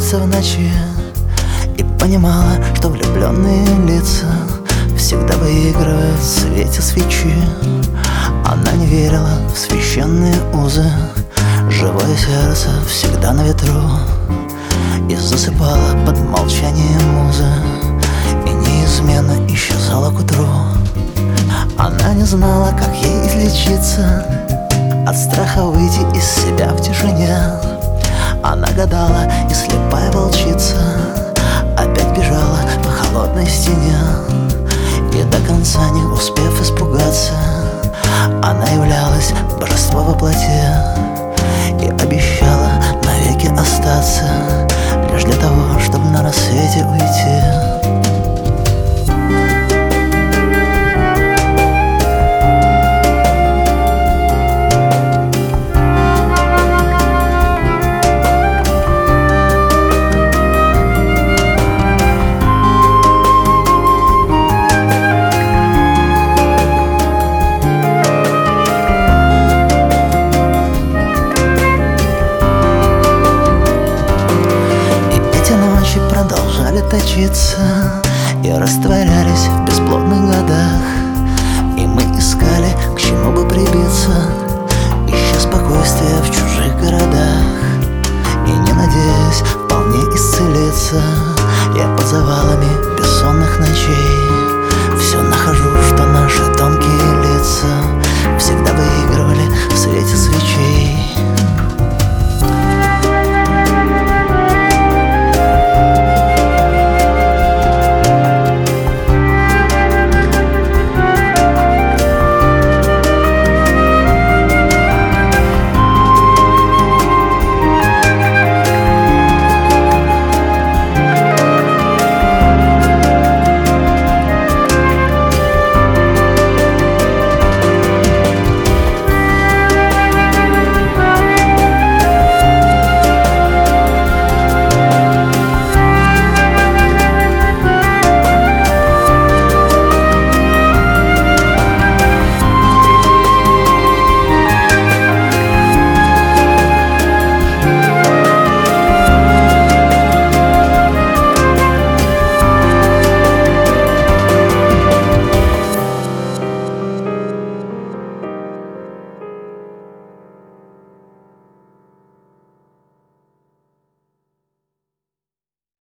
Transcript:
сердце в ночи и понимала, что влюбленные лица всегда выигрывают в свете свечи. Она не верила в священные узы, живое сердце всегда на ветру, и засыпала под молчание музы, и неизменно исчезала к утру. Она не знала, как ей излечиться от страха выйти из себя в тишине. Она гадала, и слепая волчица опять бежала по холодной стене, и до конца не успев испугаться, она являлась божество во плоти и обещала навеки остаться, лишь для того, чтобы на рассвете уйти. Продолжали точиться и растворялись в бесплодных годах, и мы искали, к чему бы прибиться, ища спокойствия в чужих городах. И не надеясь вполне исцелиться, я под завалами бессонных ночей